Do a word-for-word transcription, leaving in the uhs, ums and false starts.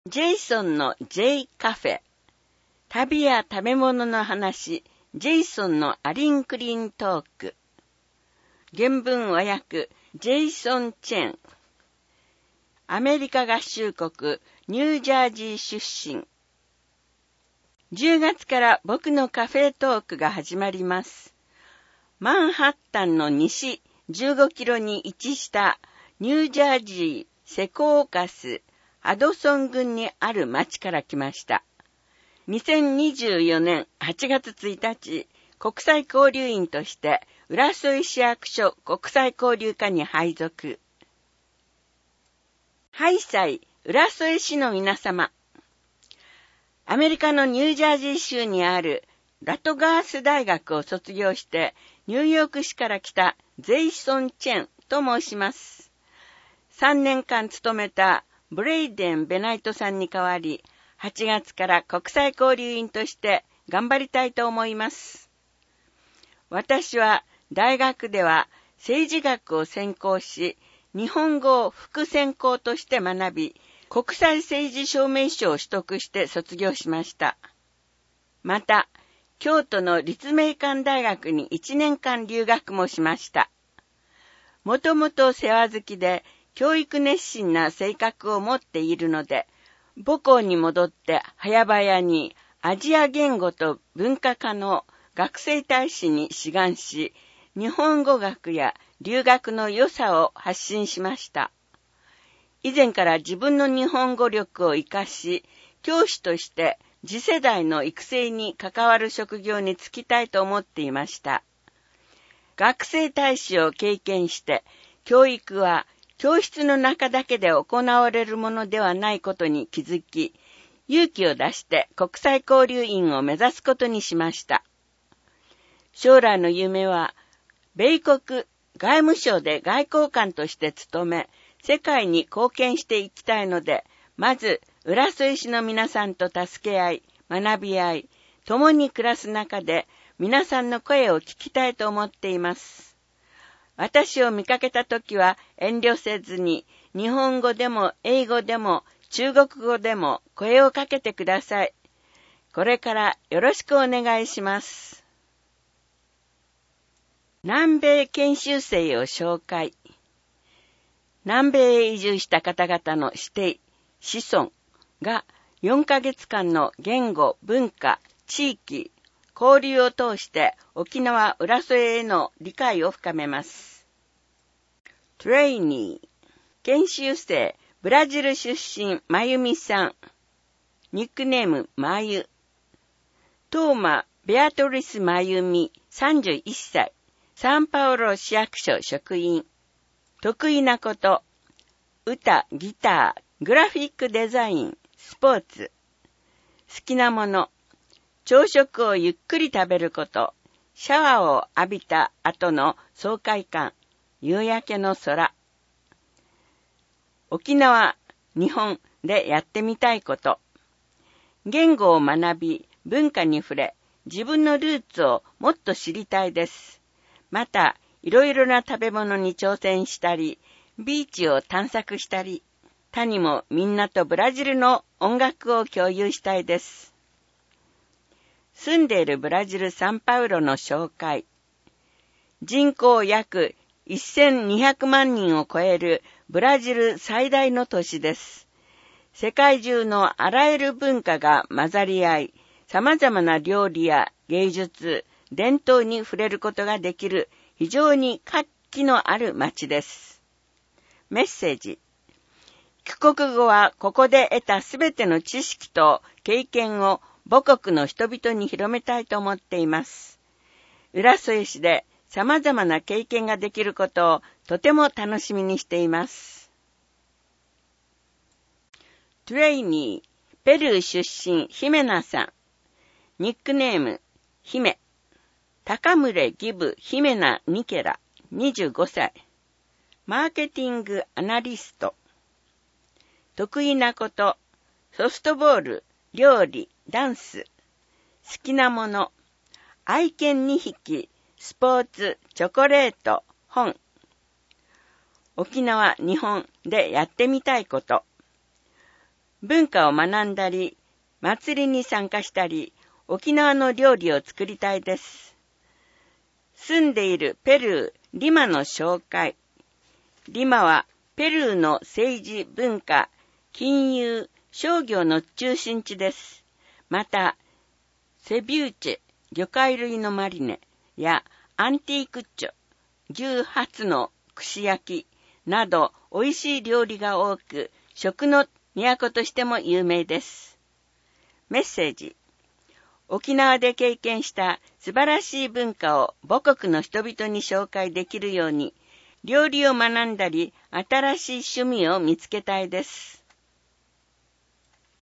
ジェイソンの J カフェ。旅や食べ物の話、ジェイソンのアリンクリントーク。原文和訳、ジェイソン・チェン。アメリカ合衆国、ニュージャージー出身。じゅうがつから僕のカフェトークが始まります。マンハッタンの西じゅうごキロに位置したニュージャージーセコーカスハドソン郡にある町から来ました。にせんにじゅうよねんはちがつついたち、国際交流員として浦添市役所国際交流課に配属。ハイサイ浦添市の皆様。アメリカのニュージャージー州にあるラトガース大学を卒業してニューヨーク市から来たジェイソン・チェンと申します。さんねんかん勤めたブレイデン・ベナイトさんに代わり、はちがつから国際交流員として頑張りたいと思います。私は大学では政治学を専攻し、日本語を副専攻として学び、国際政治証明書を取得して卒業しました。また、京都の立命館大学にいちねんかん留学もしました。もともと世話好きで、教育熱心な性格を持っているので、母校に戻って早々にアジア言語と文化科の学生大使に志願し、日本語学や留学の良さを発信しました。以前から自分の日本語力を活かし、教師として次世代の育成に関わる職業に就きたいと思っていました。学生大使を経験して、教育は教室の中だけで行われるものではないことに気づき、勇気を出して国際交流員を目指すことにしました。将来の夢は、米国外務省で外交官として勤め、世界に貢献していきたいので、まず、浦添市の皆さんと助け合い、学び合い、共に暮らす中で、皆さんの声を聞きたいと思っています。私を見かけたときは遠慮せずに、日本語でも英語でも中国語でも声をかけてください。これからよろしくお願いします。南米研修生を紹介。南米へ移住した方々の指定、子孫がよんかげつかんの言語、文化、地域、交流を通して沖縄浦添への理解を深めます。トレイニー、研修生、ブラジル出身、まゆみさん。ニックネーム、まゆ。トーマ、ベアトリスまゆみ、さんじゅういっさい。サンパウロ市役所職員。得意なこと、歌、ギター、グラフィックデザイン、スポーツ。好きなもの、朝食をゆっくり食べること、シャワーを浴びた後の爽快感、夕焼けの空。沖縄、日本でやってみたいこと。言語を学び、文化に触れ、自分のルーツをもっと知りたいです。また、いろいろな食べ物に挑戦したり、ビーチを探索したり、他にもみんなとブラジルの音楽を共有したいです。住んでいるブラジル・サンパウロの紹介。人口約せんにひゃくまんにんを超えるブラジル最大の都市です。世界中のあらゆる文化が混ざり合い、様々な料理や芸術、伝統に触れることができる非常に活気のある街です。メッセージ。帰国後はここで得たすべての知識と経験を母国の人々に広めたいと思っています。浦添市で様々な経験ができることをとても楽しみにしています。トレイニー、ペルー出身、ヒメナさん。ニックネーム、ヒメ。高村ギブ・ヒメナ・ニケラ、にじゅうごさい。マーケティング・アナリスト。得意なこと、ソフトボール、料理、ダンス。好きなもの、愛犬にひき、スポーツ、チョコレート、本。沖縄、日本でやってみたいこと。 文化を学んだり、祭りに参加したり、沖縄の料理を作りたいです。住んでいるペルー、リマの紹介。リマはペルーの政治、文化、金融、商業の中心地です。また、セビューチェ、魚介類のマリネやアンティークッチョ、牛ハツの串焼きなど美味しい料理が多く、食の都としても有名です。メッセージ。沖縄で経験した素晴らしい文化を母国の人々に紹介できるように、料理を学んだり、新しい趣味を見つけたいです。